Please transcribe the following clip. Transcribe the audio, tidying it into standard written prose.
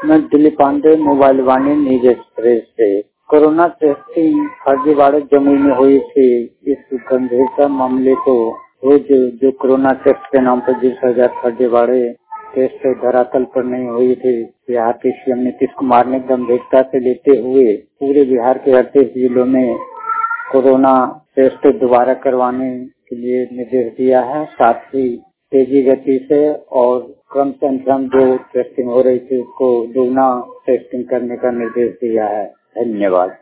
मैं Dilip Pandey mobile Vaani news express से। Corona testing फर्जीवाड़े जमुई में हुई थी। इस गंभीरता मामले को रोज जो कोरोना टेस्ट के नाम पर 20,000 फर्जीवाड़े टेस्ट धरातल पर नहीं हुई थी, बिहार के सीएम नीतीश कुमार ने गंभीरता से लेते हुए पूरे बिहार के 38 जिलों में कोरोना टेस्ट दोबारा करवाने के लिए निर्देश दिया है। साथ ही तेजी गति से और कम संख्या में जो टेस्टिंग हो रही थी उसको दोगुना टेस्टिंग करने का निर्देश दिया है। धन्यवाद।